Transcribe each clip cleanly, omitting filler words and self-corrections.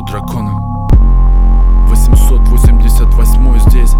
Зовут дракона. 888 здесь.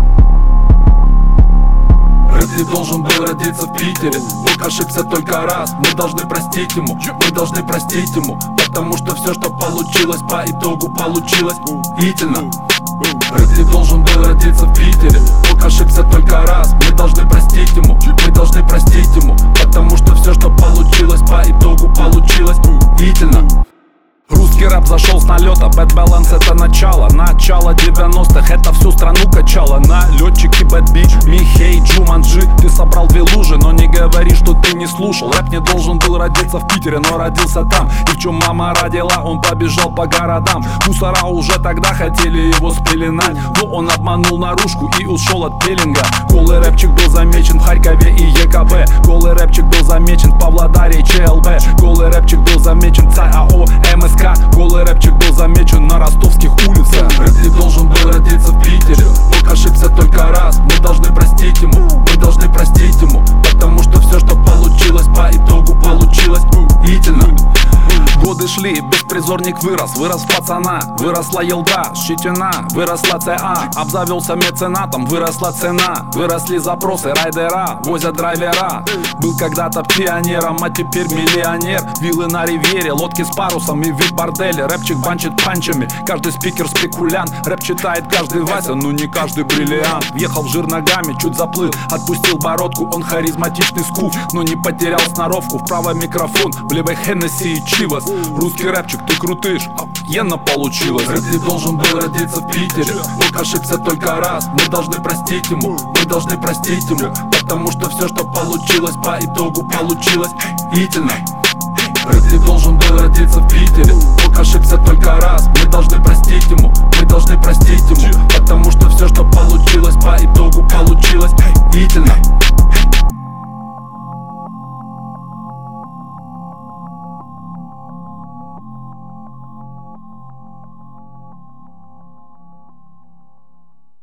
Рэп не должен был родиться в Питере. Бог ошибся только раз. Мы должны простить ему, мы должны простить ему. Потому что все, что получилось, по итогу получилось идеально. Рэп не должен был родиться в Питере. Бог ошибся только раз. Мы должны простить ему, мы должны простить ему. Потому что все, что получилось, по итогу получилось идеально. Русский рэп зашел с налета, Bad Balance это начало 90-х, это всю страну качало. Налетчики Bad Beach, Михей, Джуманджи. Ты собрал две лужи, но не говори, что ты не слушал. Рэп не должен был родиться в Питере, но родился там. И в чем мама родила, он побежал по городам. Мусора уже тогда хотели его спеленать, но он обманул наружку и ушел от пеленга. Голый рэпчик был замечен в Харькове и ЕКБ. Голый рэпчик был замечен в Павлодаре и ЧЛБ. Голый рэпчик был замечен в ЦАО, МСК. Голый рэпчик был замечен на ростовских улицах. Рэп не должен был родиться в Питере. Бог ошибся только раз. Мы должны простить ему, мы должны простить ему. Потому что все, что получилось, по итогу получилось идеально. Годы шли, беспризорник вырос в пацана. Выросла елда, щетина, выросла ЦА. Обзавелся меценатом, выросла цена. Выросли запросы, райдера, возят драйвера. Был когда-то пионером, а теперь миллионер. Виллы на ривьере, лодки с парусом и вид борделя. Рэпчик банчит панчами, каждый спикер спекулянт. Рэп читает каждый Вася, но не каждый бриллиант. Въехал в жир ногами, чуть заплыл, отпустил бородку. Он харизматичный скуф, но не потерял сноровку. В правый микрофон, в левой Хеннесси и Чивас. Русский рэпчик, ты крутыш, охуенно получилось. Рэп не должен был родиться в Питере. Бог ошибся только раз. Мы должны простить ему, мы должны простить ему. Потому что все, что получилось, по итогу получилось идеально. Рэп не должен был родиться в Питере. Бог ошибся только раз. Мы должны простить